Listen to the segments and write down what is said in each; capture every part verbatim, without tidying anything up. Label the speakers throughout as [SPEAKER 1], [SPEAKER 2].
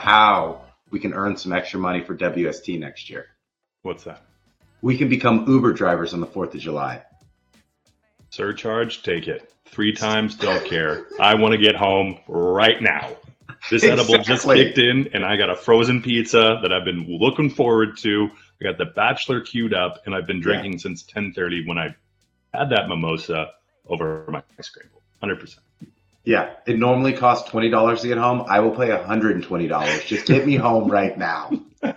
[SPEAKER 1] how we can earn some extra money for W S T next year.
[SPEAKER 2] What's that?
[SPEAKER 1] We can become Uber drivers on the fourth of July.
[SPEAKER 2] Surcharge, take it. Three times, don't care. I want to get home right now. This
[SPEAKER 1] Exactly.
[SPEAKER 2] edible just kicked in, and I got a frozen pizza that I've been looking forward to. I got the Bachelor queued up, and I've been drinking
[SPEAKER 1] Yeah.
[SPEAKER 2] since ten thirty when I had that mimosa over my scramble. one hundred percent.
[SPEAKER 1] Yeah, it normally costs twenty dollars to get home. I will pay one hundred twenty dollars. Just get me home right now.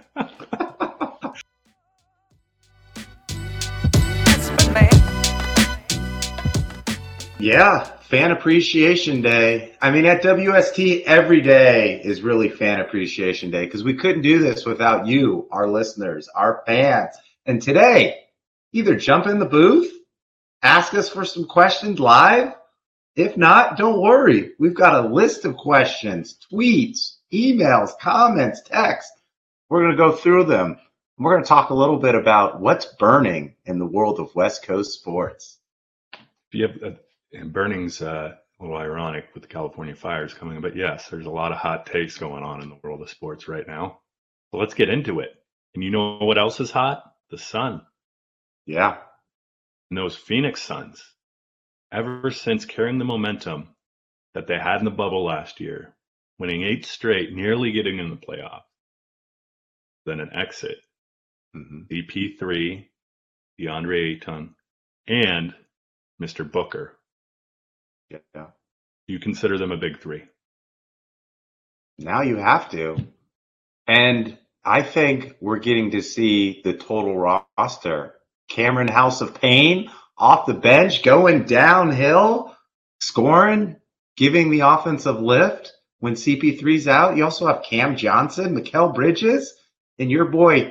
[SPEAKER 1] Yeah, Fan Appreciation Day. I mean, at W S T, every day is really Fan Appreciation Day because we couldn't do this without you, our listeners, our fans. And today, either jump in the booth, ask us for some questions live. If not, don't worry. We've got a list of questions, tweets, emails, comments, texts. We're going to go through them. We're going to talk a little bit about what's burning in the world of West Coast sports.
[SPEAKER 2] You have, uh, and burning's uh, a little ironic with the California fires coming, but yes, there's a lot of hot takes going on in the world of sports right now. So let's get into it. And you know what else is hot? The sun.
[SPEAKER 1] Yeah.
[SPEAKER 2] And those Phoenix Suns, ever since carrying the momentum that they had in the bubble last year, winning eight straight, nearly getting in the playoff, then an exit,
[SPEAKER 1] Mm-hmm.
[SPEAKER 2] C P three, DeAndre Ayton, and Mister Booker.
[SPEAKER 1] Yeah.
[SPEAKER 2] Do you consider them a big three?
[SPEAKER 1] Now you have to. And I think we're getting to see the total roster. Cameron House of Pain off the bench, going downhill, scoring, giving the offensive lift when C P three's out. You also have Cam Johnson, Mikal Bridges, and your boy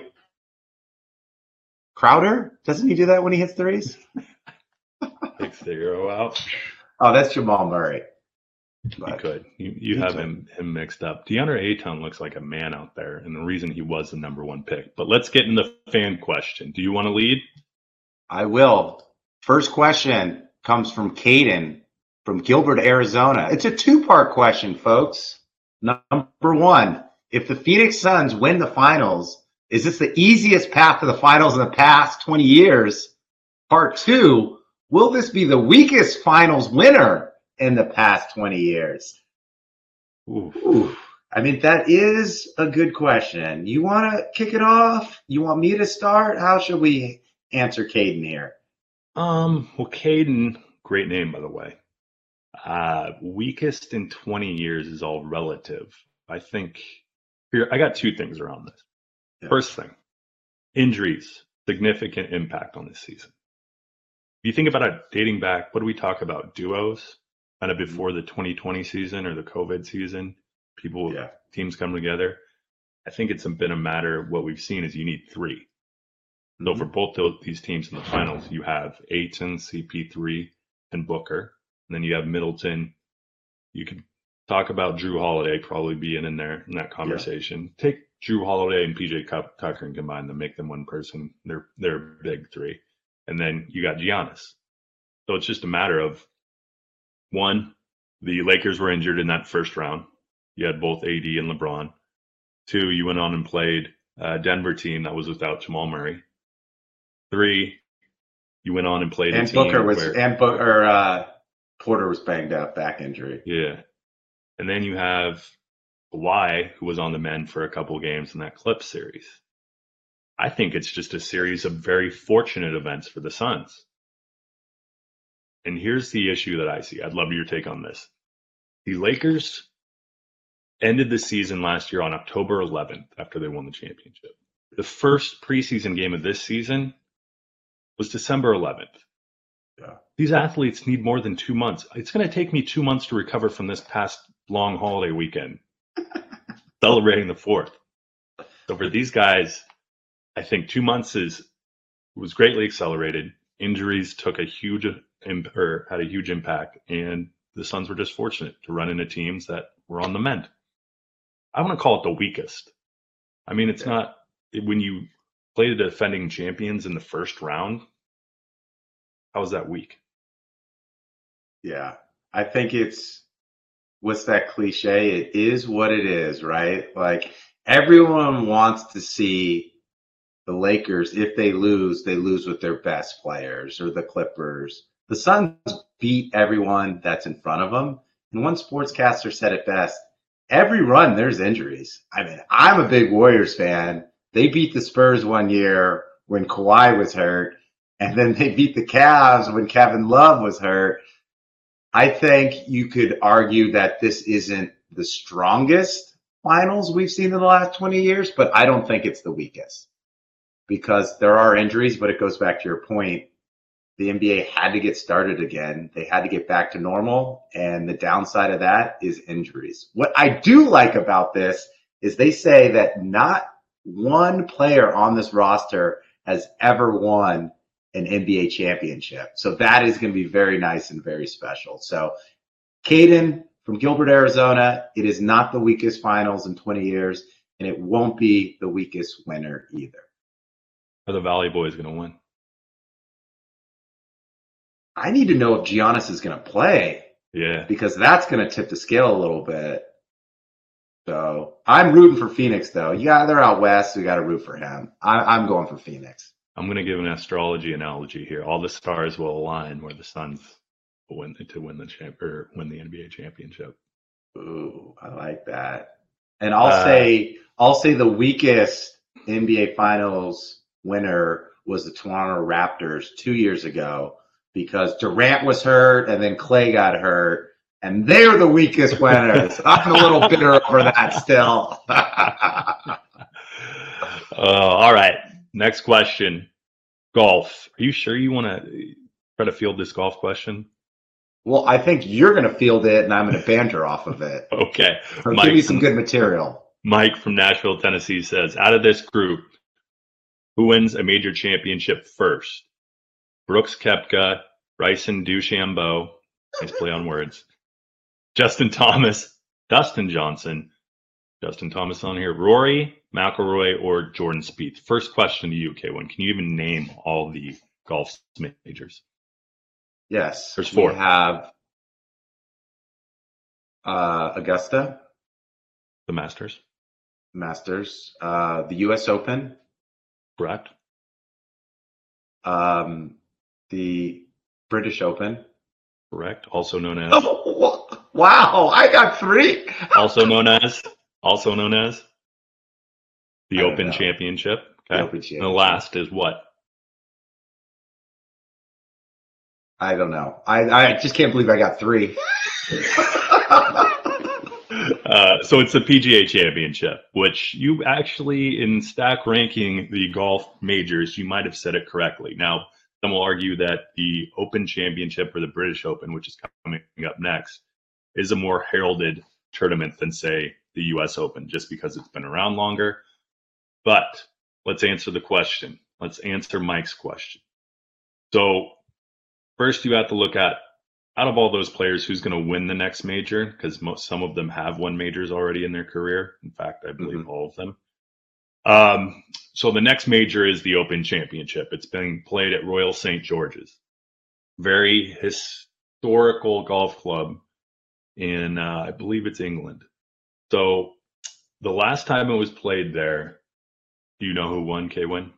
[SPEAKER 1] Crowder. Doesn't he do that when he hits threes?
[SPEAKER 2] Takes the arrow out.
[SPEAKER 1] Oh, that's Jamal Murray.
[SPEAKER 2] But you could. You, you have him, him mixed up. DeAndre Ayton looks like a man out there, and the reason he was the number one pick. But let's get in the fan question. Do you want to lead?
[SPEAKER 1] I will. First question comes from Caden from Gilbert, Arizona. It's a two-part question, folks. Number one, if the Phoenix Suns win the finals, is this the easiest path to the finals in the past twenty years? Part two, will this be the weakest finals winner in the past twenty years?
[SPEAKER 2] Ooh.
[SPEAKER 1] Ooh. I mean, that is a good question. You want to kick it off? You want me to start? How should we answer Caden here?
[SPEAKER 2] Um, well, Caden, great name, by the way. Uh, weakest in twenty years is all relative. I think here, I got two things around this. Yeah. First thing, injuries, significant impact on this season. If you think about it dating back, what do we talk about? Duos, kind of before the twenty twenty season or the COVID season, people, yeah. teams come together. I think it's been a matter of what we've seen is you need three. Mm-hmm. So for both those, these teams in the finals, you have Ayton, C P three, and Booker. And then you have Middleton. You could talk about Drew Holiday probably being in there in that conversation. Yeah. Take Drew Holiday and P J Tucker and combine them, make them one person. They're they're big three. And then you got Giannis. So it's just a matter of, one, the Lakers were injured in that first round. You had both A D and LeBron. Two, you went on and played a Denver team that was without Jamal Murray. Three, you went on and played
[SPEAKER 1] and
[SPEAKER 2] a team
[SPEAKER 1] Booker was
[SPEAKER 2] where,
[SPEAKER 1] and Booker uh, Porter was banged up, back injury.
[SPEAKER 2] Yeah. And then you have Kawhi, who was on the mend for a couple games in that Clips series. I think it's just a series of very fortunate events for the Suns. And here's the issue that I see. I'd love your take on this. The Lakers ended the season last year on October eleventh after they won the championship. The first preseason game of this season was December eleventh.
[SPEAKER 1] Yeah.
[SPEAKER 2] These athletes need more than two months. It's going to take me two months to recover from this past long holiday weekend, celebrating the fourth. So for these guys, I think two months is was greatly accelerated. Injuries took a huge or had a huge impact, and the Suns were just fortunate to run into teams that were on the mend. I want to call it the weakest. I mean, it's yeah. not when you play the defending champions in the first round. How is that weak?
[SPEAKER 1] Yeah, I think it's what's that cliche? It is what it is, right? Like everyone wants to see the Lakers, if they lose, they lose with their best players, or the Clippers. The Suns beat everyone that's in front of them. And one sportscaster said it best: every run, there's injuries. I mean, I'm a big Warriors fan. They beat the Spurs one year when Kawhi was hurt, and then they beat the Cavs when Kevin Love was hurt. I think you could argue that this isn't the strongest finals we've seen in the last twenty years, but I don't think it's the weakest, because there are injuries. But it goes back to your point. The N B A had to get started again. They had to get back to normal. And the downside of that is injuries. What I do like about this is they say that not one player on this roster has ever won an N B A championship. So that is going to be very nice and very special. So Caden from Gilbert, Arizona, it is not the weakest finals in twenty years, and it won't be the weakest winner either.
[SPEAKER 2] Are the Valley Boys going to win?
[SPEAKER 1] I need to know if Giannis is going to play.
[SPEAKER 2] Yeah.
[SPEAKER 1] Because that's going to tip the scale a little bit. So I'm rooting for Phoenix, though. Yeah, they're out west. We got to root for him. I, I'm going for Phoenix.
[SPEAKER 2] I'm going to give an astrology analogy here. All the stars will align where the Suns will win to win the champ or win the N B A championship.
[SPEAKER 1] Ooh, I like that. And I'll
[SPEAKER 2] Uh,
[SPEAKER 1] say I'll say the weakest N B A Finals winner was the Toronto Raptors two years ago, because Durant was hurt and then Clay got hurt, and they're the weakest winners. I'm a little bitter over that still.
[SPEAKER 2] uh, all right. Next question. Golf. Are you sure you want to try to field this golf question?
[SPEAKER 1] Well, I think you're going to field it, and I'm going to banter off of it.
[SPEAKER 2] Okay.
[SPEAKER 1] So
[SPEAKER 2] Mike
[SPEAKER 1] give me some
[SPEAKER 2] from,
[SPEAKER 1] good material.
[SPEAKER 2] Mike from Nashville, Tennessee says, out of this group, who wins a major championship first? Brooks Koepka, Bryson DeChambeau, nice play on words, Justin Thomas, Dustin Johnson, Justin Thomas on here, Rory McIlroy, or Jordan Spieth? First question to you, K one. Can you even name all the golf majors?
[SPEAKER 1] Yes.
[SPEAKER 2] There's four.
[SPEAKER 1] We have uh, Augusta,
[SPEAKER 2] The Masters.
[SPEAKER 1] Masters, uh, the U S Open,
[SPEAKER 2] Correct.
[SPEAKER 1] um, the British Open.
[SPEAKER 2] Correct. Also known as.
[SPEAKER 1] Oh, wow, I got three.
[SPEAKER 2] also known as. Also known as. The
[SPEAKER 1] I don't
[SPEAKER 2] Open
[SPEAKER 1] know.
[SPEAKER 2] Championship.
[SPEAKER 1] The
[SPEAKER 2] Okay.
[SPEAKER 1] Open
[SPEAKER 2] And the
[SPEAKER 1] Championship.
[SPEAKER 2] last is what?
[SPEAKER 1] I don't know. I, I just can't believe I got three.
[SPEAKER 2] Uh, so it's the P G A Championship, which you actually, in stack ranking the golf majors, you might have said it correctly. Now, some will argue that the Open Championship, or the British Open, which is coming up next, is a more heralded tournament than, say, the U S Open, just because it's been around longer. But let's answer the question. Let's answer Mike's question. So first, you have to look at, out of all those players, who's going to win the next major, because most some of them have won majors already in their career. In fact, I believe
[SPEAKER 1] Mhm.
[SPEAKER 2] all of them. Um, so the next major is the Open Championship. It's being played at Royal Saint George's, very historical golf club in, uh, I believe it's England. So the last time it was played there, do you know who won, K-Win?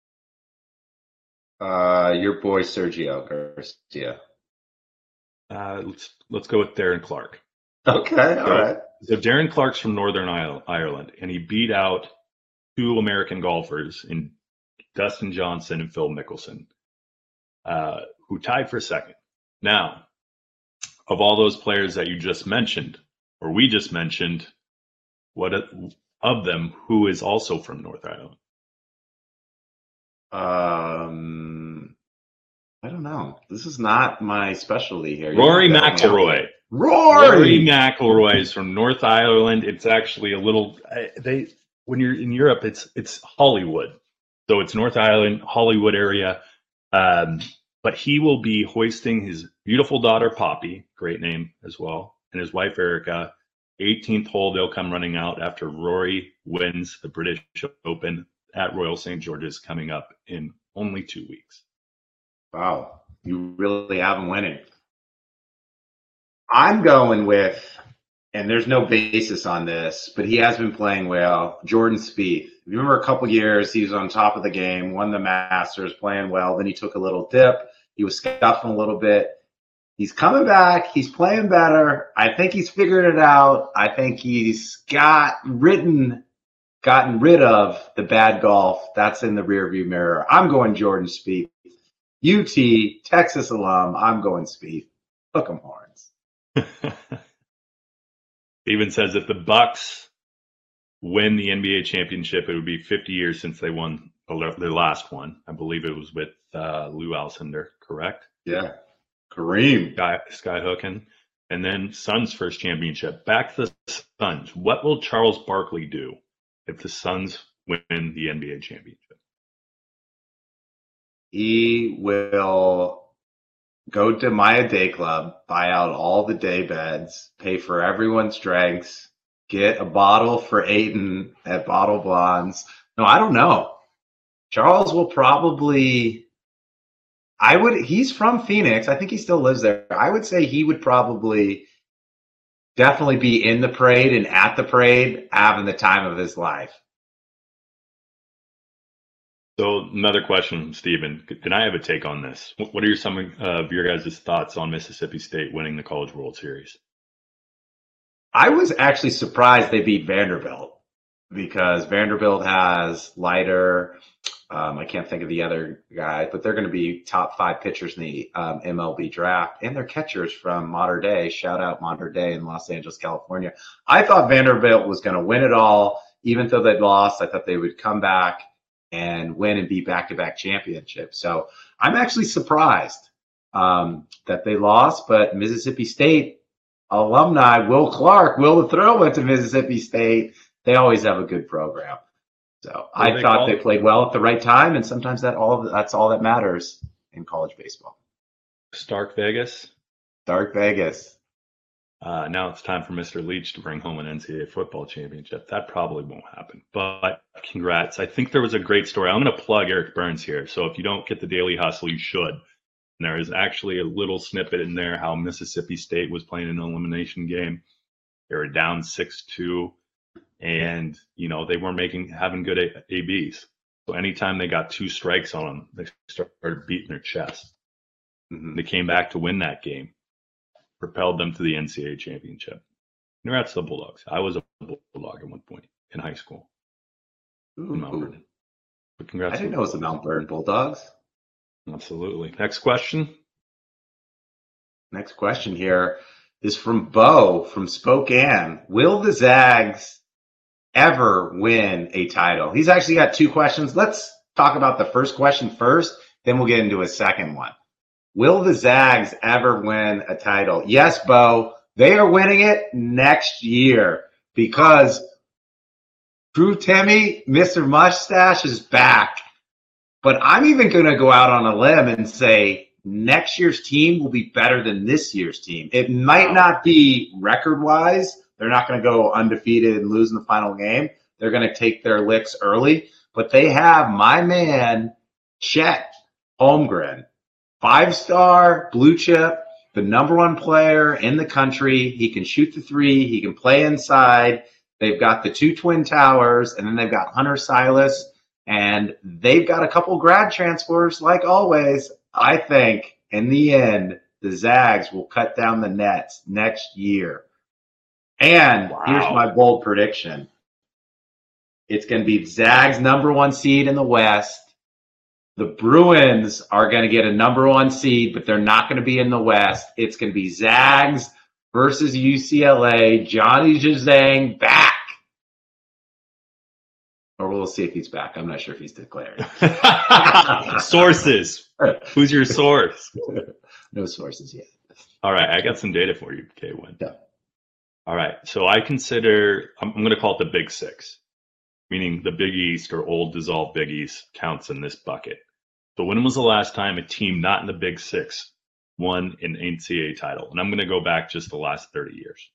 [SPEAKER 1] Uh, your boy Sergio Garcia.
[SPEAKER 2] Uh, let's let's go with Darren Clark.
[SPEAKER 1] Okay, all
[SPEAKER 2] So,
[SPEAKER 1] right.
[SPEAKER 2] so Darren Clark's from Northern Ireland, and he beat out two American golfers in Dustin Johnson and Phil Mickelson, uh, who tied for second. Now, of all those players that you just mentioned, or we just mentioned, what of them who is also from North Ireland?
[SPEAKER 1] Um, I don't know. This is not my specialty here.
[SPEAKER 2] Rory
[SPEAKER 1] You have to help me out.
[SPEAKER 2] McIlroy.
[SPEAKER 1] Rory.
[SPEAKER 2] Rory McIlroy is from North Ireland. It's actually a little they when you're in Europe, it's it's Hollywood, so it's North Ireland, Hollywood area. Um, but he will be hoisting his beautiful daughter Poppy, great name as well, and his wife Erica. eighteenth hole, they'll come running out after Rory wins the British Open at Royal Saint George's, coming up in only two weeks.
[SPEAKER 1] Wow, you really have him winning. I'm going with and there's no basis on this, but he has been playing well. Jordan Spieth. If you remember a couple years, he was on top of the game, won the Masters, playing well. Then he took a little dip. He was scuffing a little bit. He's coming back. He's playing better. I think he's figured it out. I think he's got ridden, gotten rid of the bad golf. That's in the rearview mirror. I'm going Jordan Spieth. U T, Texas alum. I'm going Spieth. Hook 'em horns.
[SPEAKER 2] Even says if the Bucks win the N B A championship, it would be fifty years since they won their last one. I believe it was with uh, Lou Alcindor, correct?
[SPEAKER 1] Yeah. Kareem.
[SPEAKER 2] Sky, Sky hooking. And then Suns' first championship. Back to the Suns. What will Charles Barkley do if the Suns win the N B A championship?
[SPEAKER 1] He will go to Maya Day Club, buy out all the day beds, pay for everyone's drinks, get a bottle for Aiden at Bottle Blondes. No, I don't know. Charles will probably, I would, he's from Phoenix. I think he still lives there. I would say he would probably definitely be in the parade and at the parade, having the time of his life.
[SPEAKER 2] So another question, Stephen, and I have a take on this. What are your, some of your guys' thoughts on Mississippi State winning the College World Series?
[SPEAKER 1] I was actually surprised they beat Vanderbilt because Vanderbilt has Leiter. Um, I can't think of the other guy, but they're going to be top five pitchers in the um, M L B draft, and they're catchers from Mater Dei. Shout out Mater Dei in Los Angeles, California. I thought Vanderbilt was going to win it all, even though they'd lost. I thought they would come back and win and be back-to-back championships. So I'm actually surprised um, that they lost, but Mississippi State alumni, Will Clark, Will the Thrill went to Mississippi State. They always have a good program. So I
[SPEAKER 2] they
[SPEAKER 1] thought they
[SPEAKER 2] it?
[SPEAKER 1] played well at the right time, and sometimes that all that's all that matters in college baseball.
[SPEAKER 2] Stark Vegas.
[SPEAKER 1] Stark Vegas.
[SPEAKER 2] Uh, now it's time for Mister Leach to bring home an N C double A football championship. That probably won't happen, but congrats. I think there was a great story. I'm going to plug Eric Burns here. So if you don't get the Daily Hustle, you should. And there is actually a little snippet in there how Mississippi State was playing an elimination game. They were down six two, and you know they weren't making having good A- ABs. So anytime they got two strikes on them, they started beating their chest. Mm-hmm. They came back to win that game. Propelled them to the N C double A championship. Congrats to the Bulldogs. I was a Bulldog at one point in high school.
[SPEAKER 1] Ooh,
[SPEAKER 2] in Mount Vernon. But congrats.
[SPEAKER 1] I didn't know it was the Mount Vernon Bulldogs.
[SPEAKER 2] Absolutely. Next question.
[SPEAKER 1] Next question here is from Bo from Spokane. Will the Zags ever win a title? He's actually got two questions. Let's talk about the first question first, then we'll get into a second one. Will the Zags ever win a title? Yes, Bo. They are winning it next year because Drew Timmy, Mister Mustache, is back. But I'm even going to go out on a limb and say next year's team will be better than this year's team. It might not be record-wise. They're not going to go undefeated and lose in the final game. They're going to take their licks early. But they have my man, Chet Holmgren. Five-star, blue chip, the number one player in the country. He can shoot the three. He can play inside. They've got the two Twin Towers, and then they've got Hunter Silas, and they've got a couple grad transfers like always. I think, in the end, the Zags will cut down the nets next year. And wow. Here's my bold prediction. It's going to be Zags number one seed in the West. The Bruins are going to get a number one seed, but they're not going to be in the West. It's going to be Zags versus U C L A. Johnny Juzang back. Or we'll see if he's back. I'm not sure if he's declared.
[SPEAKER 2] Sources. Who's your source?
[SPEAKER 1] No sources yet.
[SPEAKER 2] All right. I got some data for you, K one.
[SPEAKER 1] Yeah.
[SPEAKER 2] All right. So I consider, I'm, I'm going to call it the Big Six, meaning the Big East or old dissolved Big East counts in this bucket. So when was the last time a team not in the Big Six won an N C double A title? And I'm going to go back just the last thirty years.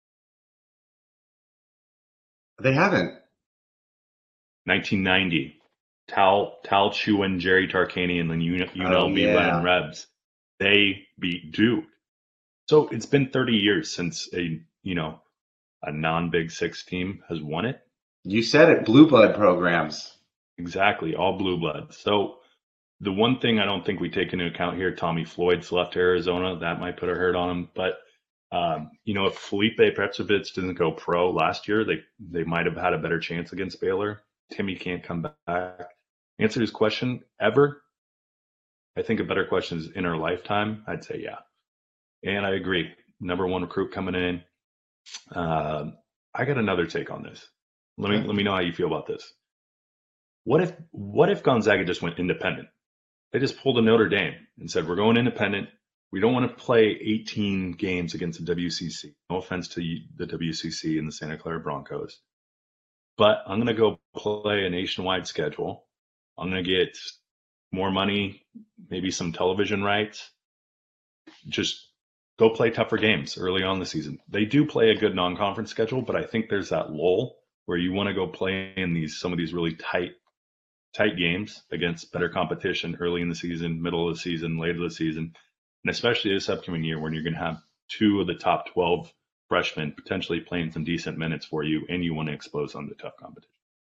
[SPEAKER 1] They haven't.
[SPEAKER 2] nineteen ninety, Tal Tal Chewin, Jerry Tarkanian, and then U N L V
[SPEAKER 1] oh, yeah.
[SPEAKER 2] Lennon Rebs. They beat Duke. So it's been thirty years since a you know a non-Big Six team has won it.
[SPEAKER 1] You said it, blue blood programs.
[SPEAKER 2] Exactly, all blue blood. So the one thing I don't think we take into account here, Tommy Floyd's left Arizona. That might put a hurt on him. But, um, you know, if Felipe Petrovich didn't go pro last year, they, they might have had a better chance against Baylor. Timmy can't come back. Answer his question, ever? I think a better question is in our lifetime. I'd say yeah. And I agree. Number one recruit coming in. Uh, I got another take on this. Let me, let me know how you feel about this. What if, what if Gonzaga just went independent? They just pulled a Notre Dame and said, we're going independent. We don't want to play eighteen games against the W C C. No offense to the W C C and the Santa Clara Broncos. But I'm going to go play a nationwide schedule. I'm going to get more money, maybe some television rights. Just go play tougher games early on in the season. They do play a good non-conference schedule, but I think there's that lull where you want to go play in these some of these really tight tight games against better competition early in the season, middle of the season, late of the season, and especially this upcoming year when you're going to have two of the top twelve freshmen potentially playing some decent minutes for you, and you want to expose on the tough competition.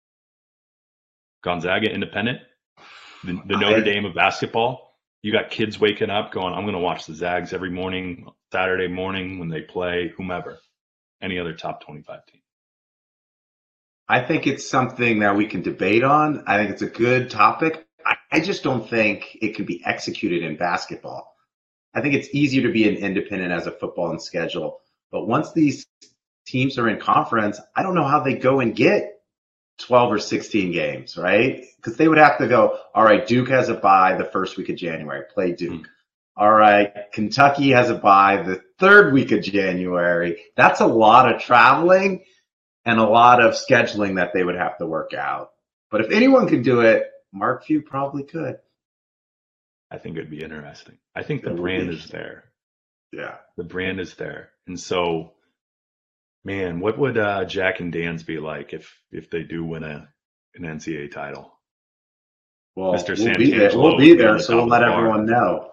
[SPEAKER 2] Gonzaga independent, the, the Notre Dame of basketball. You got kids waking up going, I'm going to watch the Zags every morning, Saturday morning when they play whomever, any other top twenty-five team.
[SPEAKER 1] I think it's something that we can debate on. I think it's a good topic. I, I just don't think it can be executed in basketball. I think it's easier to be an independent as a football and schedule. But once these teams are in conference, I don't know how they go and get twelve or sixteen games, right? Because they would have to go, all right, Duke has a bye the first week of January, play Duke. Mm-hmm. All right, Kentucky has a bye the third week of January. That's a lot of traveling and a lot of scheduling that they would have to work out. But if anyone could do it, Mark Few probably could.
[SPEAKER 2] I think it'd be interesting. I think the brand is there.
[SPEAKER 1] Yeah.
[SPEAKER 2] The brand is there. And so, man, what would uh, Jack and Dan's be like if if they do win a an N C A A title?
[SPEAKER 1] Well, Mister we'll be there. We'll be there, so we'll let everyone know.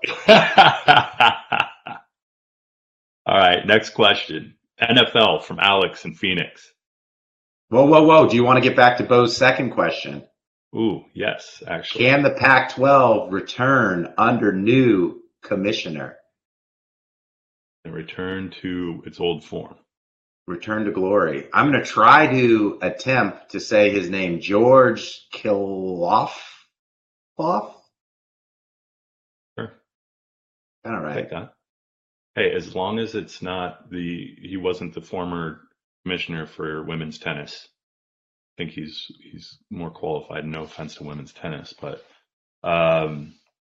[SPEAKER 2] All right, next question. N F L from Alex in Phoenix.
[SPEAKER 1] Whoa, whoa, whoa. Do you want to get back to Bo's second question?
[SPEAKER 2] Ooh, yes, actually.
[SPEAKER 1] Can the Pac twelve return under new commissioner?
[SPEAKER 2] And return to its old form.
[SPEAKER 1] Return to glory. I'm going to try to attempt to say his name, George Kiloff. Sure. All right.
[SPEAKER 2] Take that. Hey, as long as it's not the, he wasn't the former commissioner for women's tennis. I think he's he's more qualified. No offense to women's tennis, but um,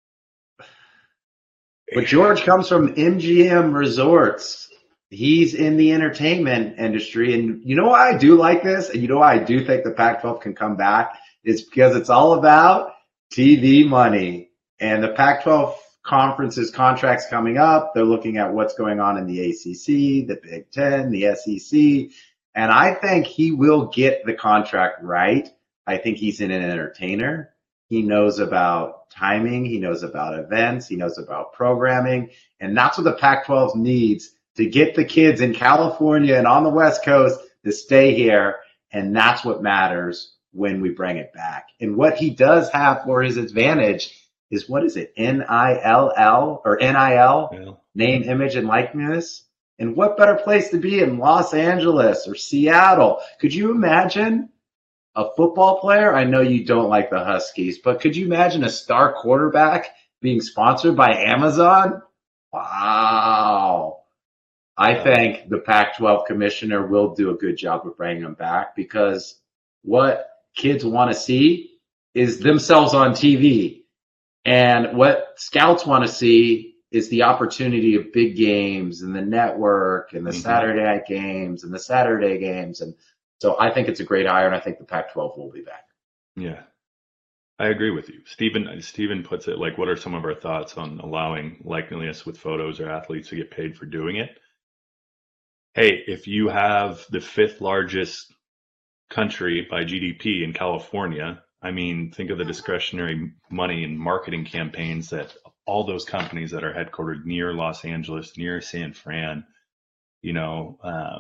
[SPEAKER 1] but George comes from M G M Resorts. He's in the entertainment industry, and you know why I do like this, and you know why I do think the Pac twelve can come back is because it's all about T V money, and the Pac twelve conferences contracts coming up. They're looking at what's going on in the A C C, the Big Ten, the S E C. And I think he will get the contract right. I think he's an entertainer. He knows about timing. He knows about events. He knows about programming. And that's what the Pac twelve needs to get the kids in California and on the West Coast to stay here. And that's what matters when we bring it back. And what he does have for his advantage is, what is it? N I L L or N I L, yeah. Name, image, and likeness. And what better place to be in Los Angeles or Seattle? Could you imagine a football player? I know you don't like the Huskies, but could you imagine a star quarterback being sponsored by Amazon? Wow. I think the Pac twelve commissioner will do a good job of bringing them back, because what kids want to see is themselves on T V. And what scouts want to see is the opportunity of big games and the network and the mm-hmm. Saturday night games and the Saturday games. And so I think it's a great hire, and I think the Pac twelve will be back.
[SPEAKER 2] Yeah, I agree with you. Stephen, Stephen puts it like, what are some of our thoughts on allowing likeness with photos or athletes to get paid for doing it? Hey, if you have the fifth largest country by G D P in California, I mean, think of the discretionary money and marketing campaigns that all those companies that are headquartered near Los Angeles, near San Fran, you know, um,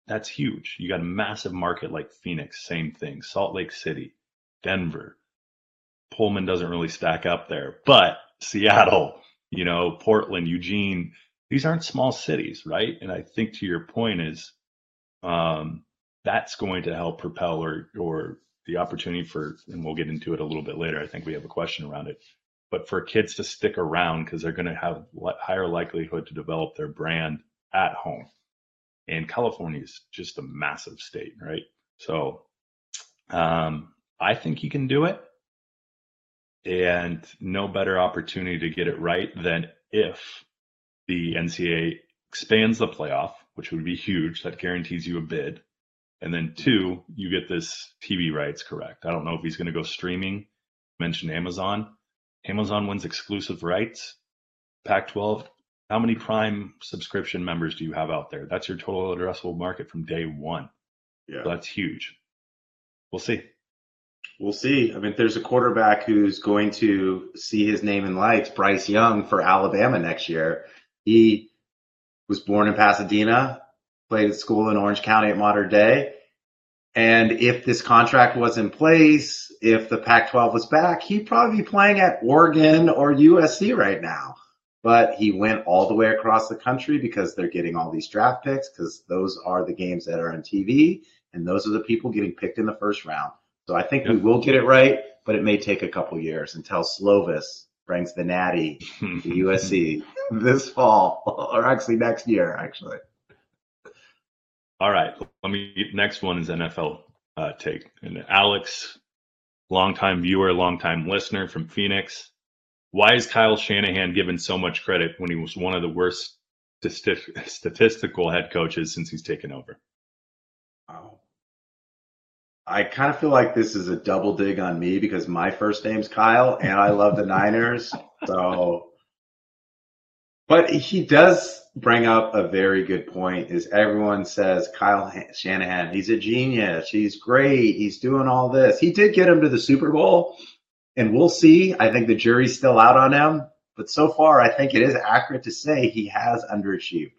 [SPEAKER 2] that's huge. You got a massive market like Phoenix, same thing. Salt Lake City, Denver. Pullman doesn't really stack up there, but Seattle, you know, Portland, Eugene, these aren't small cities, right? And I think to your point is um, that's going to help propel or or the opportunity for, and we'll get into it a little bit later. I think we have a question around it, but for kids to stick around because they're going to have higher likelihood to develop their brand at home. And California is just a massive state, right? So um, I think you can do it. And no better opportunity to get it right than if the N C A A expands the playoff, which would be huge. That guarantees you a bid. And then two, you get this T V rights correct. I don't know if he's going to go streaming. Mentioned Amazon. Amazon wins exclusive rights. Pac twelve, how many Prime subscription members do you have out there? That's your total addressable market from day one.
[SPEAKER 1] Yeah.
[SPEAKER 2] So that's huge. We'll see.
[SPEAKER 1] We'll see. I mean, there's a quarterback who's going to see his name in lights, Bryce Young for Alabama next year. He was born in Pasadena, played at school in Orange County at Mater Dei. And if this contract was in place, if the Pac twelve was back, he'd probably be playing at Oregon or U S C right now. But he went all the way across the country because they're getting all these draft picks, because those are the games that are on T V, and those are the people getting picked in the first round. So I think yep. we will get it right, but it may take a couple years until Slovis brings the Natty to U S C this fall, or actually next year, actually.
[SPEAKER 2] All right. Let me. Next one is N F L uh, take. And Alex, longtime viewer, longtime listener from Phoenix. Why is Kyle Shanahan given so much credit when he was one of the worst stati- statistical head coaches since he's taken over?
[SPEAKER 1] Wow. I kind of feel like this is a double dig on me because my first name's Kyle and I love the Niners. So, but he does bring up a very good point. Is everyone says Kyle Shanahan, he's a genius, he's great, he's doing all this. He did get him to the Super Bowl, and we'll see. I think the jury's still out on him, but so far I think it is accurate to say he has underachieved.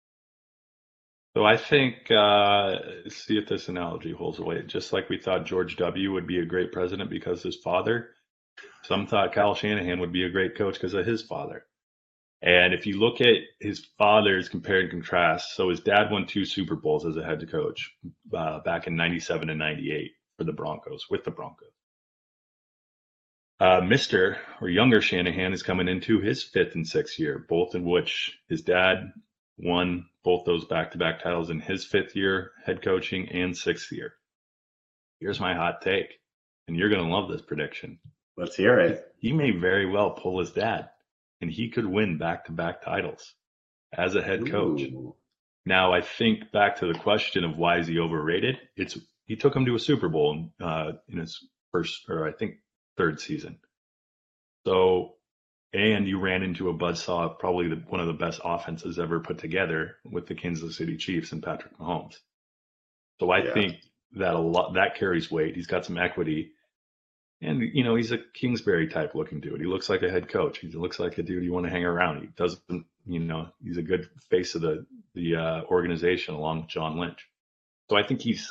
[SPEAKER 2] So I think, uh, see if this analogy holds weight. Just like we thought George W. would be a great president because his father, some thought Kyle Shanahan would be a great coach because of his father. And if you look at his father's compare and contrast, so his dad won two Super Bowls as a head coach uh, back in ninety-seven and ninety-eight for the Broncos, with the Broncos. Uh, Mister or younger Shanahan is coming into his fifth and sixth year, both in which his dad won both those back-to-back titles in his fifth year head coaching and sixth year. Here's my hot take, and you're going to love this prediction.
[SPEAKER 1] Let's hear it.
[SPEAKER 2] He may very well pull his dad, and he could win back-to-back titles as a head coach.
[SPEAKER 1] Ooh.
[SPEAKER 2] Now, I think back to the question of why is he overrated? It's he took him to a Super Bowl uh, in his first, or I think third season. So, and you ran into a buzzsaw, probably the, one of the best offenses ever put together with the Kansas City Chiefs and Patrick Mahomes. So I yeah. think that a lot that carries weight. He's got some equity. And, you know, he's a Kingsbury type looking dude. He looks like a head coach. He looks like a dude you want to hang around. He doesn't, you know, he's a good face of the, the uh, organization along with John Lynch. So I think he's,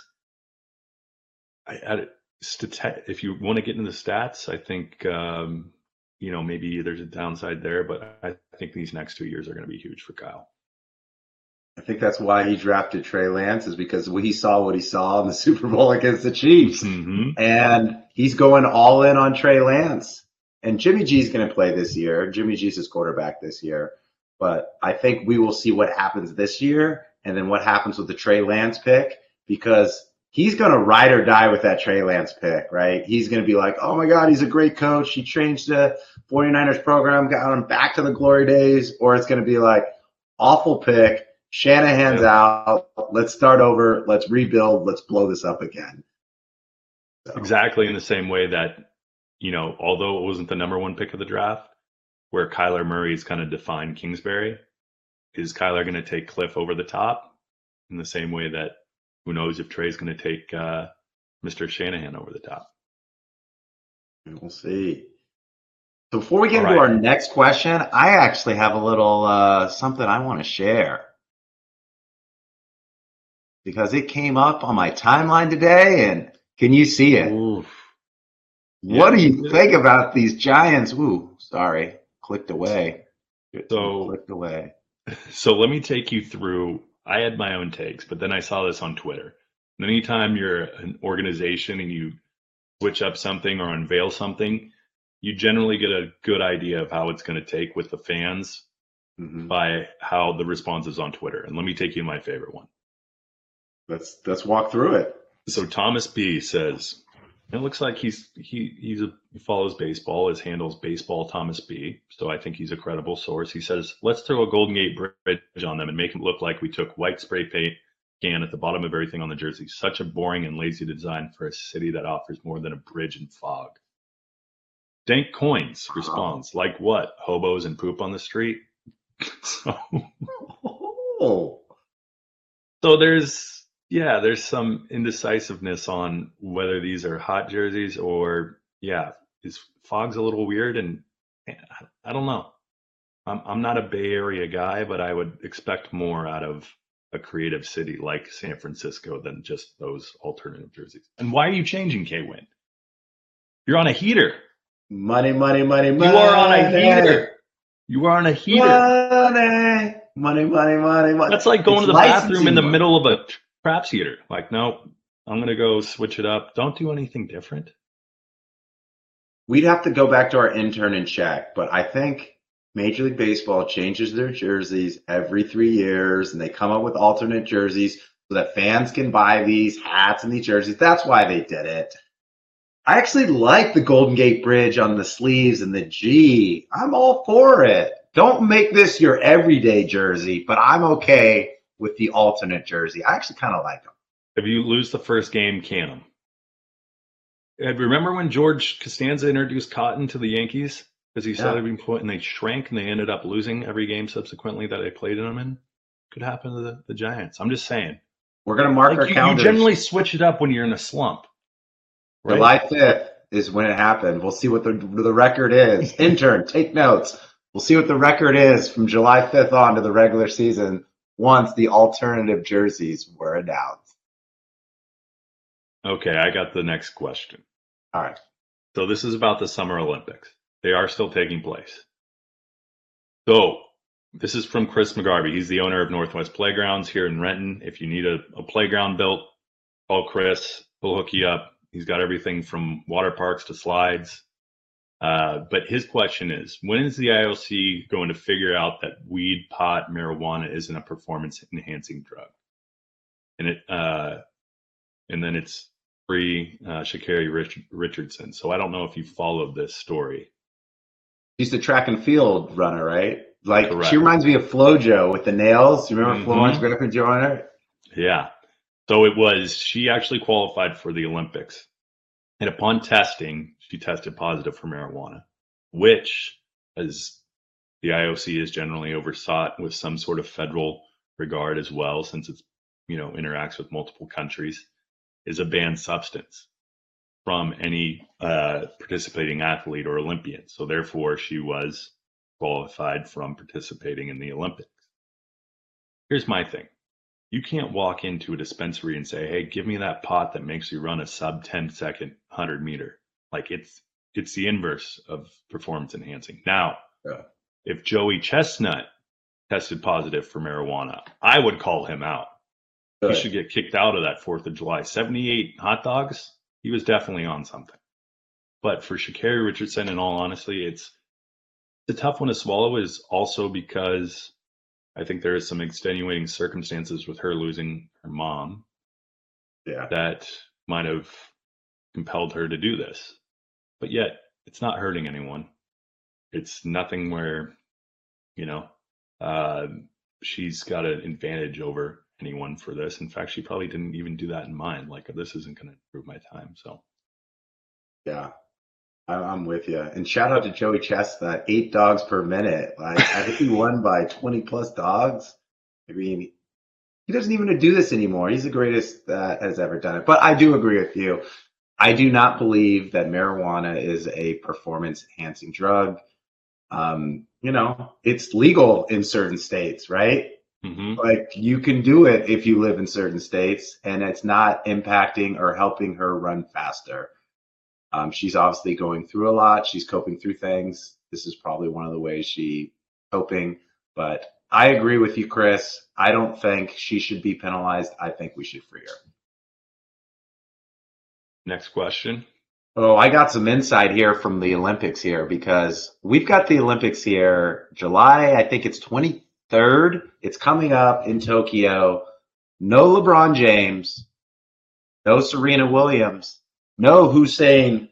[SPEAKER 2] I, I, if you want to get into the stats, I think, um, you know, maybe there's a downside there, but I think these next two years are going to be huge for Kyle.
[SPEAKER 1] I think that's why he drafted Trey Lance, is because he saw what he saw in the Super Bowl against the Chiefs.
[SPEAKER 2] Mm-hmm.
[SPEAKER 1] And he's going all in on Trey Lance. And Jimmy G's going to play this year. Jimmy G's his quarterback this year. But I think we will see what happens this year and then what happens with the Trey Lance pick, because he's going to ride or die with that Trey Lance pick, right? He's going to be like, oh, my God, he's a great coach. He changed the 49ers program, got him back to the glory days. Or it's going to be like, awful pick. Shanahan's yeah. out. Let's start over. Let's rebuild. Let's blow this up again. So.
[SPEAKER 2] Exactly in the same way that, you know, although it wasn't the number one pick of the draft, where Kyler Murray's kind of defined Kingsbury, is Kyler going to take Cliff over the top in the same way that who knows if Trey's going to take uh, Mister Shanahan over the top?
[SPEAKER 1] We'll see. So before we get
[SPEAKER 2] All
[SPEAKER 1] into
[SPEAKER 2] right.
[SPEAKER 1] our next question, I actually have a little uh, something I want to share. because it came up on my timeline today, and can you see it?
[SPEAKER 2] Oof.
[SPEAKER 1] What
[SPEAKER 2] Yeah.
[SPEAKER 1] do you think about these Giants? Ooh, sorry, clicked away.
[SPEAKER 2] So,
[SPEAKER 1] clicked away.
[SPEAKER 2] So let me take you through. I had my own takes, but then I saw this on Twitter. And anytime you're an organization and you switch up something or unveil something, you generally get a good idea of how it's going to take with the fans mm-hmm. by how the response is on Twitter. And let me take you to my favorite one.
[SPEAKER 1] Let's let's walk through it.
[SPEAKER 2] So Thomas B says, it looks like he's he he's a, he follows baseball. His handle's baseball Thomas B. So I think he's a credible source. He says, let's throw a Golden Gate Bridge on them and make it look like we took white spray paint can at the bottom of everything on the jersey. Such a boring and lazy design for a city that offers more than a bridge and fog. Dank Coins responds, like what? Hobos and poop on the street? so,
[SPEAKER 1] oh.
[SPEAKER 2] so there's Yeah, there's some indecisiveness on whether these are hot jerseys or, yeah, is fog's a little weird, and I don't know. I'm I'm not a Bay Area guy, but I would expect more out of a creative city like San Francisco than just those alternative jerseys. And why are you changing, K-Win? You're on a heater.
[SPEAKER 1] Money, money, money, money.
[SPEAKER 2] You are on a heater. You are on a heater.
[SPEAKER 1] Money, money, money, money, money.
[SPEAKER 2] That's like going it's to the bathroom in the money. middle of a craps heater. Like, no, I'm going to go switch it up. Don't do anything different.
[SPEAKER 1] We'd have to go back to our intern and check, but I think Major League Baseball changes their jerseys every three years, and they come up with alternate jerseys so that fans can buy these hats and these jerseys. That's why they did it. I actually like the Golden Gate Bridge on the sleeves and the G. I'm all for it. Don't make this your everyday jersey, but I'm okay with the alternate jersey. I actually kind of like them.
[SPEAKER 2] If you lose the first game, can them. Remember when George Costanza introduced cotton to the Yankees? Because he said yeah. it and they shrank and they ended up losing every game subsequently that they played them in. Could happen to the, the Giants. I'm just saying.
[SPEAKER 1] We're going to mark
[SPEAKER 2] like
[SPEAKER 1] our
[SPEAKER 2] you,
[SPEAKER 1] calendars.
[SPEAKER 2] You generally switch it up when you're in a slump.
[SPEAKER 1] Right? July fifth is when it happened. We'll see what the, the record is. Intern, take notes. We'll see what the record is from July fifth on to the regular season once the alternative jerseys were announced.
[SPEAKER 2] Okay, I got the next question.
[SPEAKER 1] All right.
[SPEAKER 2] So this is about the Summer Olympics. They are still taking place. So this is from Chris McGarvey. He's the owner of Northwest Playgrounds here in Renton. If you need a, a playground built, call Chris. He'll hook you up. He's got everything from water parks to slides. Uh, but his question is, when is the I O C going to figure out that weed, pot, marijuana isn't a performance-enhancing drug? And it, uh, and then it's free uh, Sha'Carri Rich- Richardson. So I don't know if you followed this story.
[SPEAKER 1] She's the track and field runner, right? Like
[SPEAKER 2] Correct.
[SPEAKER 1] She reminds me of FloJo with the nails. You remember
[SPEAKER 2] mm-hmm.
[SPEAKER 1] Florence Griffin Joyner?
[SPEAKER 2] Yeah. So it was, she actually qualified for the Olympics. And upon testing, she tested positive for marijuana, which, as the I O C is generally oversought with some sort of federal regard as well, since it's, you know, interacts with multiple countries, is a banned substance from any uh, participating athlete or Olympian. So therefore, she was qualified from participating in the Olympics. Here's my thing. You can't walk into a dispensary and say, hey, give me that pot that makes you run a sub ten second one hundred meter. Like it's it's the inverse of performance enhancing. Now, yeah. If Joey Chestnut tested positive for marijuana, I would call him out. Good. He should get kicked out of that fourth of July. seventy-eight hot dogs, he was definitely on something. But for Sha'Carri Richardson, in all honesty, it's, it's a tough one to swallow, is also because I think there is some extenuating circumstances with her losing her mom
[SPEAKER 1] yeah.
[SPEAKER 2] that might have compelled her to do this. But yet, it's not hurting anyone. It's nothing where, you know, uh, she's got an advantage over anyone for this. In fact, she probably didn't even do that in mind. Like, this isn't going to improve my time. So,
[SPEAKER 1] yeah. I'm with you. And shout out to Joey Chestnut, eight dogs per minute. Like, I think he won by twenty plus dogs. I mean, he doesn't even do this anymore. He's the greatest that has ever done it. But I do agree with you. I do not believe that marijuana is a performance enhancing drug. Um, you know, it's legal in certain states, right?
[SPEAKER 2] Mm-hmm.
[SPEAKER 1] Like, you can do it if you live in certain states, and it's not impacting or helping her run faster. Um, she's obviously going through a lot. She's coping through things. This is probably one of the ways she coping. But I agree with you, Chris. I don't think she should be penalized. I think we should free her.
[SPEAKER 2] Next question.
[SPEAKER 1] Oh, I got some insight here from the Olympics here, because we've got the Olympics here July, I think it's twenty-third. It's coming up in Tokyo. No LeBron James, no Serena Williams, no Usain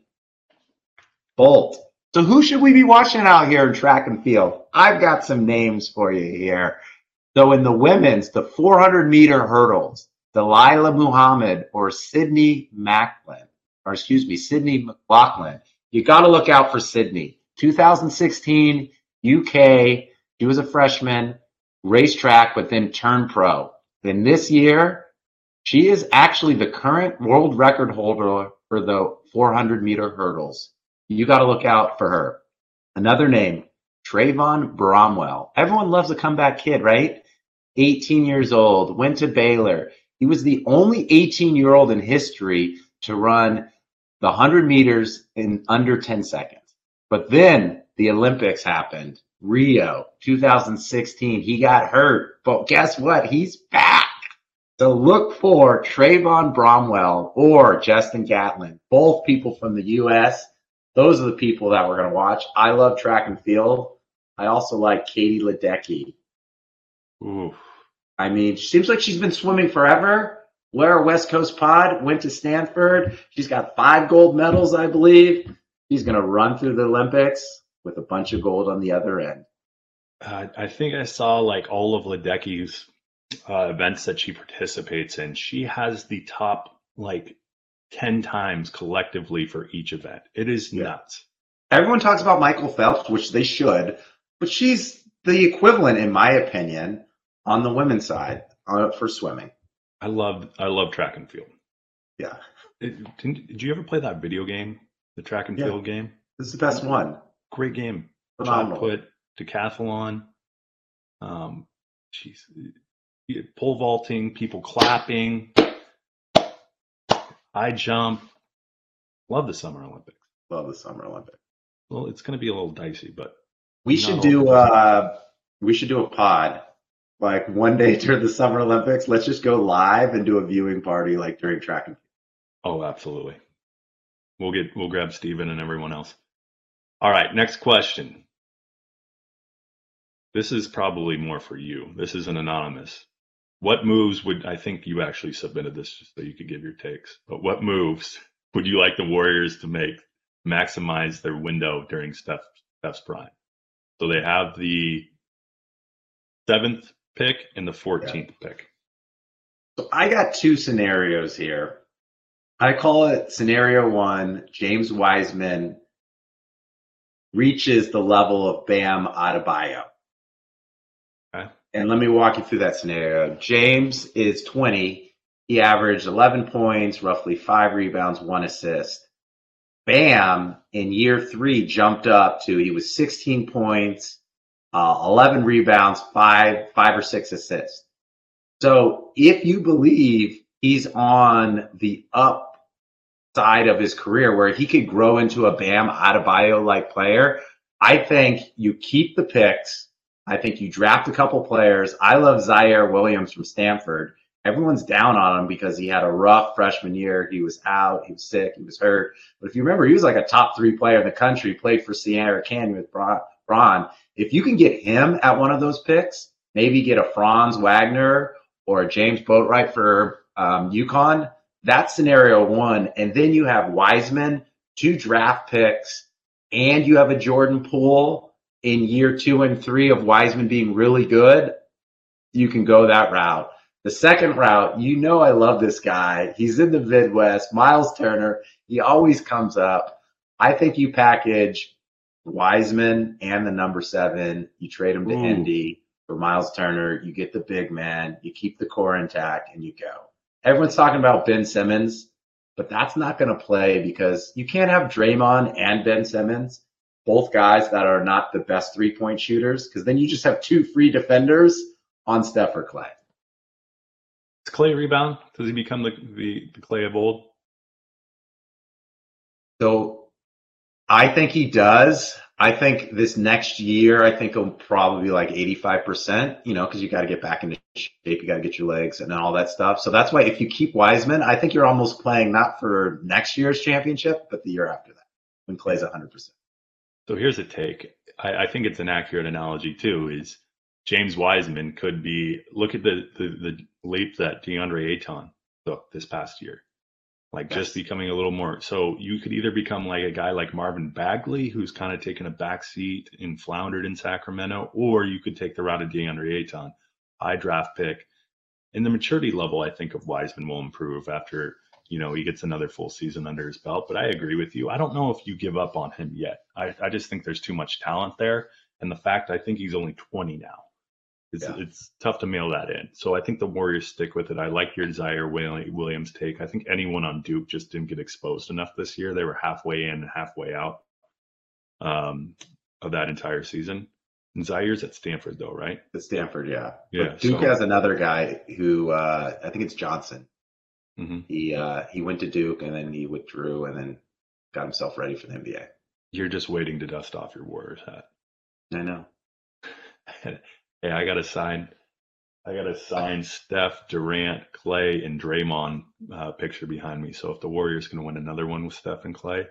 [SPEAKER 1] Bolt. So who should we be watching out here in track and field? I've got some names for you here. So in the women's, the four hundred meter hurdles, Delilah Muhammad or Sydney Macklin, or excuse me, Sydney McLaughlin. You got to look out for Sydney. two thousand sixteen, U K. She was a freshman, racetrack, but then turned pro. Then this year, she is actually the current world record holder for the four hundred meter hurdles. You got to look out for her. Another name, Trayvon Bromwell. Everyone loves a comeback kid, right? eighteen years old, went to Baylor. He was the only eighteen-year-old in history to run the one hundred meters in under ten seconds. But then the Olympics happened. Rio, two thousand sixteen. He got hurt. But guess what? He's back. So look for Trayvon Bromwell or Justin Gatlin, both people from the U S. Those are the people that we're going to watch. I love track and field. I also like Katie Ledecky.
[SPEAKER 2] Ooh.
[SPEAKER 1] I mean, she seems like she's been swimming forever. Blair West Coast Pod went to Stanford. She's got five gold medals, I believe. She's going to run through the Olympics with a bunch of gold on the other end.
[SPEAKER 2] Uh, I think I saw like all of Ledecky's uh, events that she participates in. She has the top like ten times collectively for each event. It is
[SPEAKER 1] Yeah.
[SPEAKER 2] nuts.
[SPEAKER 1] Everyone talks about Michael Phelps, which they should, but she's the equivalent, in my opinion, on the women's side uh, for swimming.
[SPEAKER 2] I love I love track and field.
[SPEAKER 1] Yeah,
[SPEAKER 2] It, did, did you ever play that video game, the track and
[SPEAKER 1] Yeah.
[SPEAKER 2] field game?
[SPEAKER 1] this is the best one.
[SPEAKER 2] Great game. Shot
[SPEAKER 1] Phenomenal.
[SPEAKER 2] put, decathlon. Um, geez, pole vaulting, people clapping, high jump. Love the Summer Olympics.
[SPEAKER 1] Love the Summer Olympics.
[SPEAKER 2] Well, it's going to be a little dicey, but
[SPEAKER 1] We
[SPEAKER 2] Not
[SPEAKER 1] should
[SPEAKER 2] all
[SPEAKER 1] do
[SPEAKER 2] the
[SPEAKER 1] uh we should do a pod. Like one day during the Summer Olympics, let's just go live and do a viewing party like during track and field.
[SPEAKER 2] oh, absolutely. We'll get we'll grab Steven and everyone else. All right, next question. This is probably more for you. This is an anonymous. What moves would I think you actually submitted this just so you could give your takes? But what moves would you like the Warriors to make maximize their window during Steph, Steph's prime? So they have the seventh pick and the fourteenth pick.
[SPEAKER 1] So I got two scenarios here. I call it scenario one, James Wiseman reaches the level of Bam Adebayo.
[SPEAKER 2] Okay.
[SPEAKER 1] And let me walk you through that scenario. James is twenty. He averaged eleven points, roughly five rebounds, one assist. Bam, in year three, jumped up to, he was sixteen points, uh, eleven rebounds, five, five or six assists. So if you believe he's on the up side of his career where he could grow into a Bam Adebayo-like player, I think you keep the picks. I think you draft a couple players. I love Zaire Williams from Stanford. Everyone's down on him because he had a rough freshman year. He was out, he was sick, he was hurt. But if you remember, he was like a top three player in the country, played for Sierra Canyon with Braun. If you can get him at one of those picks, maybe get a Franz Wagner or a James Boatwright for um, UConn, that's scenario one. And then you have Wiseman, two draft picks, and you have a Jordan Poole in year two and three of Wiseman being really good. You can go that route. The second route, you know I love this guy. He's in the Midwest, Miles Turner. He always comes up. I think you package Wiseman and the number seven. You trade him to
[SPEAKER 2] Ooh.
[SPEAKER 1] Indy for Miles Turner. You get the big man. You keep the core intact, and you go. Everyone's talking about Ben Simmons, but that's not going to play because you can't have Draymond and Ben Simmons, both guys that are not the best three-point shooters, because then you just have two free defenders on Steph or Clay.
[SPEAKER 2] Does Clay rebound? Does he become the, the, the Clay of old?
[SPEAKER 1] So I think he does. I think this next year, I think he'll probably be like eighty-five percent, you know, because you got to get back into shape, you got to get your legs and all that stuff. So that's why if you keep Wiseman, I think you're almost playing not for next year's championship, but the year after that when Clay's one hundred percent.
[SPEAKER 2] So here's a take. I, I think it's an accurate analogy too, is James Wiseman could be, look at the, the, the leap that DeAndre Ayton took this past year. Like yes. Just becoming a little more. So you could either become like a guy like Marvin Bagley, who's kind of taken a backseat and floundered in Sacramento, or you could take the route of DeAndre Ayton, high draft pick. And the maturity level, I think, of Wiseman will improve after, you know, he gets another full season under his belt. But I agree with you. I don't know if you give up on him yet. I, I just think there's too much talent there. And the fact I think he's only twenty now. It's, yeah. it's tough to mail that in. So I think the Warriors stick with it. I like your Zaire Williams take. I think anyone on Duke just didn't get exposed enough this year. They were halfway in and halfway out um, of that entire season. And Zaire's at Stanford, though, right?
[SPEAKER 1] At Stanford, yeah.
[SPEAKER 2] Yeah.
[SPEAKER 1] But Duke
[SPEAKER 2] so,
[SPEAKER 1] has another guy who uh, I think it's Johnson.
[SPEAKER 2] Mm-hmm.
[SPEAKER 1] He uh, he went to Duke and then he withdrew and then got himself ready for the N B A.
[SPEAKER 2] You're just waiting to dust off your Warriors hat.
[SPEAKER 1] I know.
[SPEAKER 2] Hey, I got to sign. I got to sign Steph, Durant, Clay, and Draymond uh, picture behind me. So if the Warriors can win another one with Steph and Clay,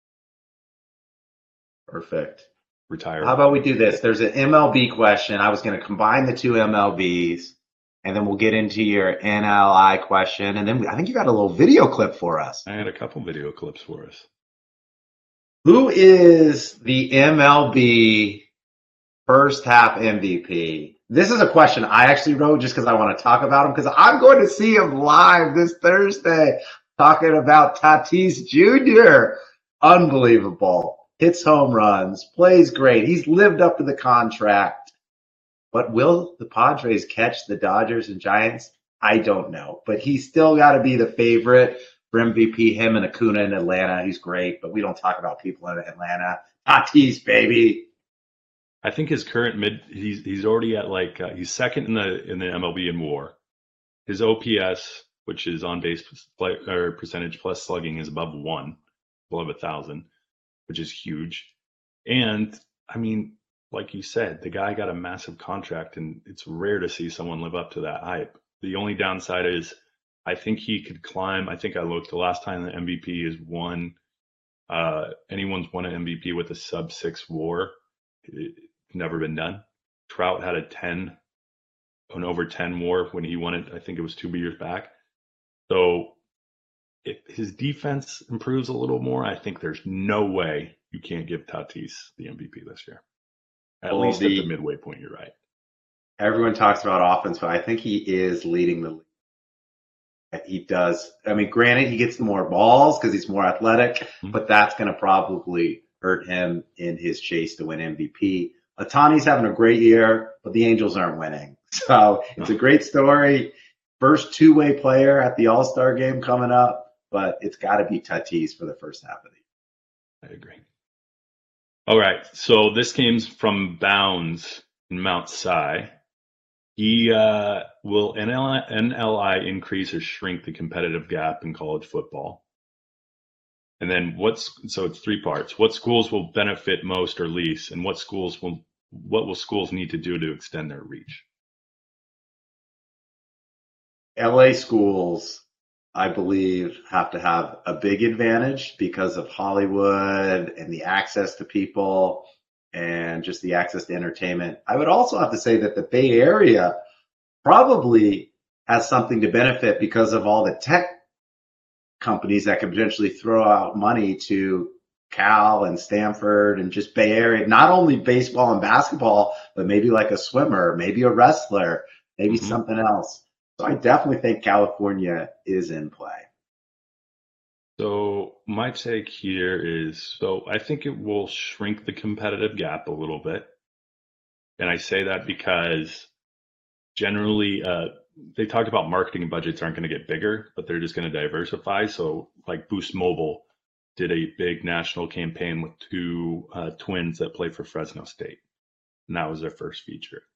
[SPEAKER 1] perfect.
[SPEAKER 2] Retire.
[SPEAKER 1] How about we do this? There's an M L B question. I was going to combine the two M L Bs, and then we'll get into your N L I question, and then we, I think you got a little video clip for us.
[SPEAKER 2] I had a couple video clips for us.
[SPEAKER 1] Who is the M L B first half M V P? This is a question I actually wrote just because I want to talk about him, because I'm going to see him live this Thursday talking about Tatis Junior Unbelievable. Hits home runs, plays great. He's lived up to the contract. But will the Padres catch the Dodgers and Giants? I don't know. But he's still got to be the favorite for M V P, him and Acuna in Atlanta. He's great, but we don't talk about people in Atlanta. Tatis, baby.
[SPEAKER 2] I think his current mid, he's he's already at like uh, he's second in the in the M L B in WAR. His O P S, which is on base play, or percentage plus slugging, is above one, above a thousand, which is huge. And I mean, like you said, the guy got a massive contract, and it's rare to see someone live up to that hype. The only downside is, I think he could climb. I think I looked the last time the M V P is won. Uh, anyone's won an M V P with a sub six WAR. It, Never been done. Trout had a ten, an over ten WAR when he won it. I think it was two years back. So if his defense improves a little more, I think there's no way you can't give Tatis the M V P this year. At well, least the, at the midway point, you're right.
[SPEAKER 1] Everyone talks about offense, but I think he is leading the league. He does. I mean, granted, he gets more balls because he's more athletic, mm-hmm. but that's going to probably hurt him in his chase to win M V P. Ohtani's having a great year, but the Angels aren't winning. So it's a great story. First two-way player at the All-Star game coming up, but it's got to be Tatis for the first half of the
[SPEAKER 2] I
[SPEAKER 1] year.
[SPEAKER 2] agree. All right. So this game's from Bounds in Mount Si. He uh, will N L I increase or shrink the competitive gap in college football? And then what's, so it's three parts. What schools will benefit most or least, and what schools will, what will schools need to do to extend their reach?
[SPEAKER 1] L A schools, I believe, have to have a big advantage because of Hollywood and the access to people and just the access to entertainment. I would also have to say that the Bay Area probably has something to benefit because of all the tech companies that could potentially throw out money to Cal and Stanford and just Bay Area, not only baseball and basketball, but maybe like a swimmer, maybe a wrestler, maybe mm-hmm. something else. So I definitely think California is in play.
[SPEAKER 2] So my take here is, so I think it will shrink the competitive gap a little bit. And I say that because generally, uh, they talked about marketing budgets aren't going to get bigger, but they're just going to diversify. So like Boost Mobile did a big national campaign with two uh, twins that play for Fresno State. And that was their first feature.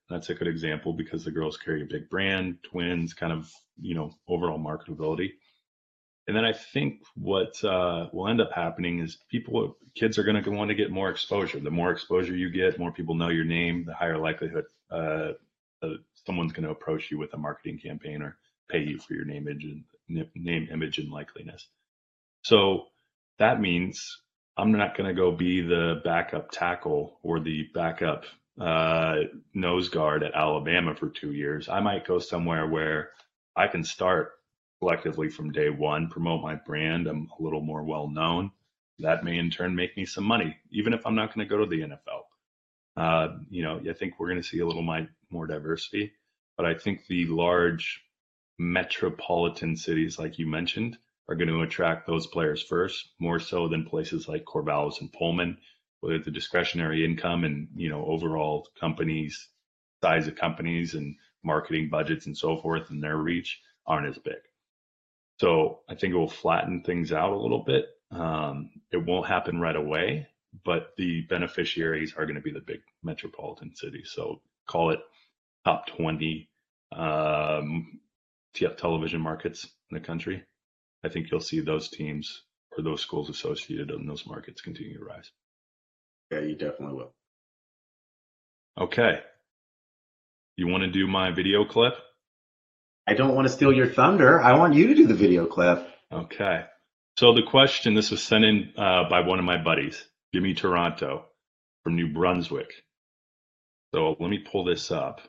[SPEAKER 2] That's a good example because the girls carry a big brand, twins, kind of, you know, overall marketability. And then I think what uh, will end up happening is people, kids are going to want to get more exposure. The more exposure you get, more people know your name, the higher likelihood uh, uh, someone's going to approach you with a marketing campaign or pay you for your name, image, and name, image, and likeliness. So that means I'm not going to go be the backup tackle or the backup uh, nose guard at Alabama for two years. I might go somewhere where I can start collectively from day one, promote my brand. I'm a little more well known. That may in turn make me some money, even if I'm not going to go to the N F L. Uh, you know, I think we're going to see a little more diversity, but I think the large metropolitan cities, like you mentioned, are going to attract those players first, more so than places like Corvallis and Pullman, where the discretionary income and, you know, overall companies, size of companies and marketing budgets and so forth and their reach aren't as big. So I think it will flatten things out a little bit. Um, it won't happen right away, but the beneficiaries are going to be the big metropolitan cities. So call it top twenty um, television markets in the country. I think you'll see those teams or those schools associated in those markets continue to rise.
[SPEAKER 1] Yeah, you definitely will.
[SPEAKER 2] Okay. You want to do my video clip?
[SPEAKER 1] I don't want to steal your thunder. I want you to do the video clip.
[SPEAKER 2] Okay. So the question, this was sent in uh, by one of my buddies, Jimmy Toronto from New Brunswick. So let me pull this up.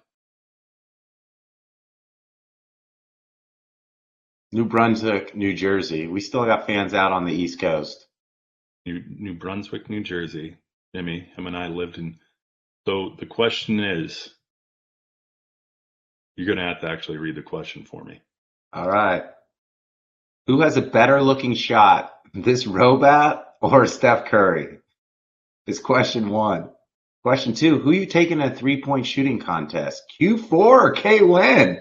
[SPEAKER 1] New Brunswick, New Jersey. We still got fans out on the East Coast.
[SPEAKER 2] New, New Brunswick, New Jersey. Jimmy, him and I lived in. So the question is, you're going to have to actually read the question for me.
[SPEAKER 1] All right. Who has a better looking shot, this robot or Steph Curry? Is question one. Question two, who you taking in a three-point shooting contest? Q four or K-Win?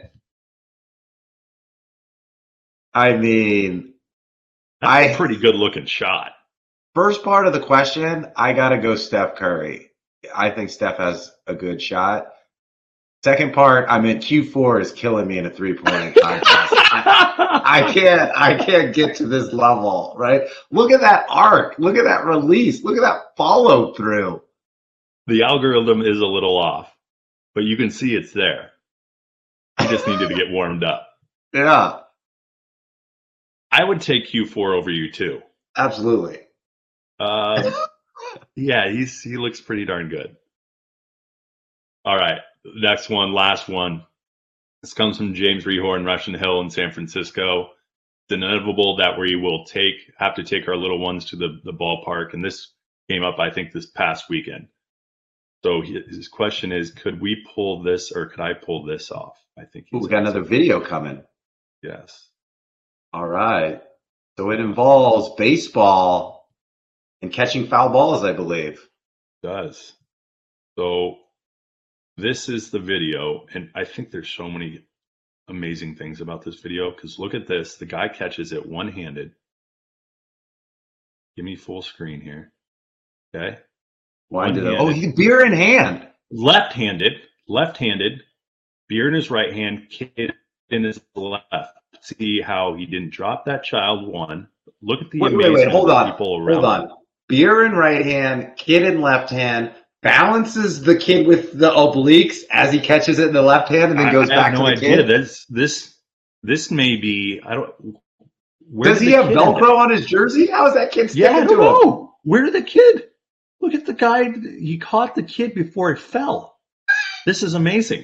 [SPEAKER 1] I mean,
[SPEAKER 2] That's
[SPEAKER 1] I,
[SPEAKER 2] a pretty good looking shot.
[SPEAKER 1] First part of the question, I got to go Steph Curry. I think Steph has a good shot. Second part, I mean, Q four is killing me in a three-point contest. I, I can't, I can't get to this level, right? Look at that arc. Look at that release. Look at that follow through.
[SPEAKER 2] The algorithm is a little off, but you can see it's there. You just needed to get warmed up.
[SPEAKER 1] Yeah.
[SPEAKER 2] I would take Q four over you too.
[SPEAKER 1] Absolutely.
[SPEAKER 2] Um, yeah, he's he looks pretty darn good. All right. Next one, last one. This comes from James Rehorn, Russian Hill in San Francisco. It's inevitable that we will take have to take our little ones to the, the ballpark. And this came up, I think, this past weekend. So his question is, could we pull this or could I pull this off? I think
[SPEAKER 1] Ooh, we got another video coming.
[SPEAKER 2] Yes.
[SPEAKER 1] All right. So it involves baseball and catching foul balls, I believe.
[SPEAKER 2] It does. So this is the video, and I think there's so many amazing things about this video because look at this. The guy catches it one-handed. Give me full screen here. Okay.
[SPEAKER 1] Why did Oh, he beer in hand.
[SPEAKER 2] Left-handed. Left-handed. Beer in his right hand. Kid in his left. See how he didn't drop that child one. Look at the
[SPEAKER 1] wait,
[SPEAKER 2] amazing
[SPEAKER 1] wait, wait. Hold on.
[SPEAKER 2] people around.
[SPEAKER 1] Hold on. Beer in right hand. Kid in left hand. Balances the kid with the obliques as he catches it in the left hand and then goes
[SPEAKER 2] I, I
[SPEAKER 1] back
[SPEAKER 2] have no
[SPEAKER 1] to the
[SPEAKER 2] idea.
[SPEAKER 1] kid.
[SPEAKER 2] This this this may be. I don't.
[SPEAKER 1] Where Does he have Velcro on his jersey? How is that kid sticking
[SPEAKER 2] yeah, I don't
[SPEAKER 1] to
[SPEAKER 2] know.
[SPEAKER 1] him?
[SPEAKER 2] Where did the kid? Look at the guy. He caught the kid before it fell. This is amazing.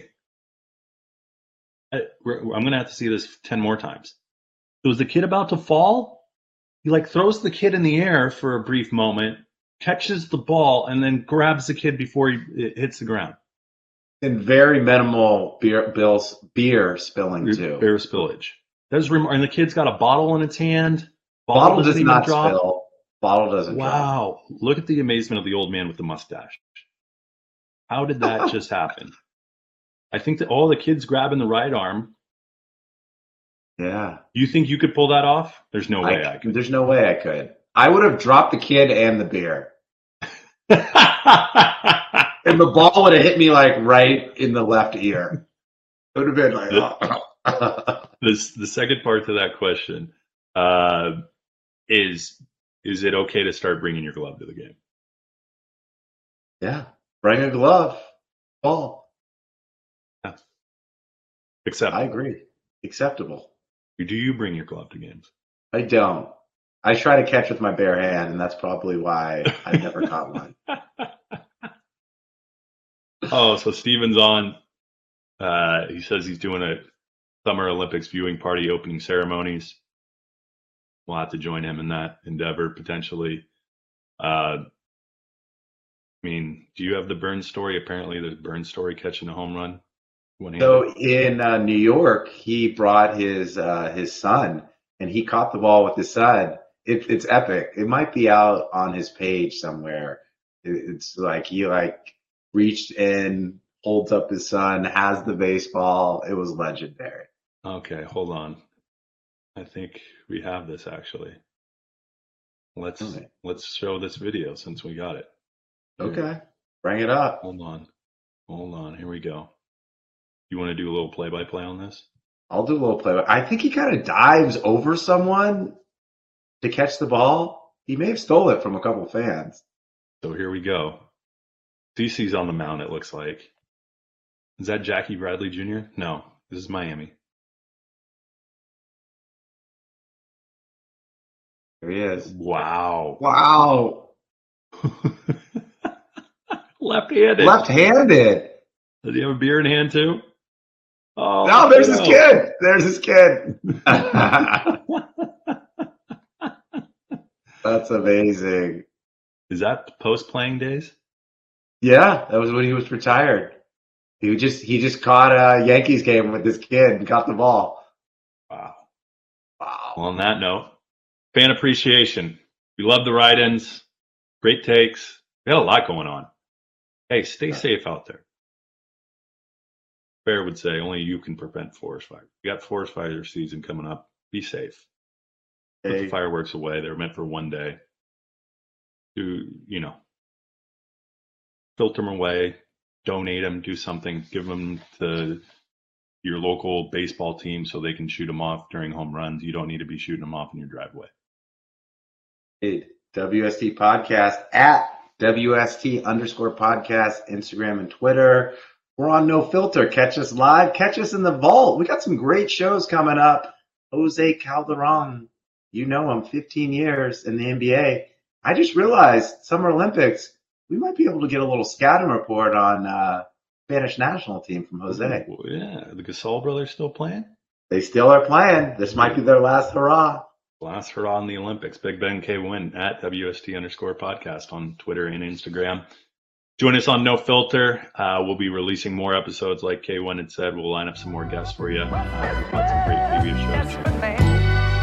[SPEAKER 2] I, I'm going to have to see this ten more times. So was the kid about to fall? He like throws the kid in the air for a brief moment, catches the ball, and then grabs the kid before he it hits the ground.
[SPEAKER 1] And very minimal beer, bills, beer spilling too.
[SPEAKER 2] Beer spillage. That's rem- and the kid's got a bottle in its hand.
[SPEAKER 1] Bottle, bottle does not drop. spill. Bottle doesn't
[SPEAKER 2] wow.
[SPEAKER 1] drop.
[SPEAKER 2] Wow. Look at the amazement of the old man with the mustache. How did that just happen? I think that all the kids grabbing the right arm.
[SPEAKER 1] Yeah.
[SPEAKER 2] You think you could pull that off? There's no way I,
[SPEAKER 1] I could. There's no way I could. I would have dropped the kid and the beer. and the ball would have hit me like right in the left ear. It would have been like,
[SPEAKER 2] the,
[SPEAKER 1] oh.
[SPEAKER 2] this, the second part to that question uh, is, is it okay to start bringing your glove to the game?
[SPEAKER 1] Yeah. Bring a glove. Ball.
[SPEAKER 2] Yeah. Acceptable.
[SPEAKER 1] I agree. Acceptable.
[SPEAKER 2] Do you bring your glove to games?
[SPEAKER 1] I don't. I try to catch with my bare hand, and that's probably why I've never caught one.
[SPEAKER 2] Oh, so Steven's on. Uh, he says he's doing a Summer Olympics viewing party opening ceremonies. We'll have to join him in that endeavor potentially. Uh, I mean, do you have the Burns story? Apparently, there's Burns story catching a home run.
[SPEAKER 1] So in uh, New York, he brought his uh, his son, and he caught the ball with his son. It, it's epic. It might be out on his page somewhere. It, it's like he like reached in, holds up his son, has the baseball. It was legendary.
[SPEAKER 2] Okay, hold on. I think we have this actually. Let's okay. let's show this video since we got it.
[SPEAKER 1] Okay, bring it up.
[SPEAKER 2] Hold on, hold on. Here we go. You want to do a little play-by-play on this?
[SPEAKER 1] I'll do a little play. I think he kind of dives over someone to catch the ball. He may have stole it from a couple fans.
[SPEAKER 2] So here we go. D C's on the mound, it looks like. Is that Jackie Bradley Junior? No, this is Miami.
[SPEAKER 1] There he is.
[SPEAKER 2] Wow.
[SPEAKER 1] Wow.
[SPEAKER 2] Left-handed.
[SPEAKER 1] Left-handed.
[SPEAKER 2] Does he have a beer in hand too? Oh,
[SPEAKER 1] no, there's his kid. There's his kid. That's amazing.
[SPEAKER 2] Is that post-playing days?
[SPEAKER 1] Yeah, that was when he was retired. He just he just caught a Yankees game with this kid and got the ball.
[SPEAKER 2] Wow.
[SPEAKER 1] Wow.
[SPEAKER 2] Well, on that note, fan appreciation. We love the write-ins. Great takes. We had a lot going on. Hey, stay safe out there. Bear would say only you can prevent forest fire. You got forest fire season coming up. Be safe. Put
[SPEAKER 1] Hey.
[SPEAKER 2] the fireworks away. They're meant for one day. Do, you know, filter them away, donate them, do something, give them to your local baseball team so they can shoot them off during home runs. You don't need to be shooting them off in your driveway.
[SPEAKER 1] Hey, W S T podcast at W S T underscore podcast, Instagram and Twitter. We're on No Filter. Catch us live. Catch us in the vault. We got some great shows coming up. Jose Calderon, you know him, fifteen years in the N B A. I just realized Summer Olympics, we might be able to get a little scouting report on uh, Spanish national team from Jose.
[SPEAKER 2] Oh, yeah, the Gasol brothers still playing?
[SPEAKER 1] They still are playing. This might be their last hurrah.
[SPEAKER 2] Last hurrah in the Olympics. Big Ben K Win at W S T underscore podcast on Twitter and Instagram. Join us on No Filter. Uh, we'll be releasing more episodes like K one had said. We'll line up some more guests for you. Uh, we've got some great previous shows.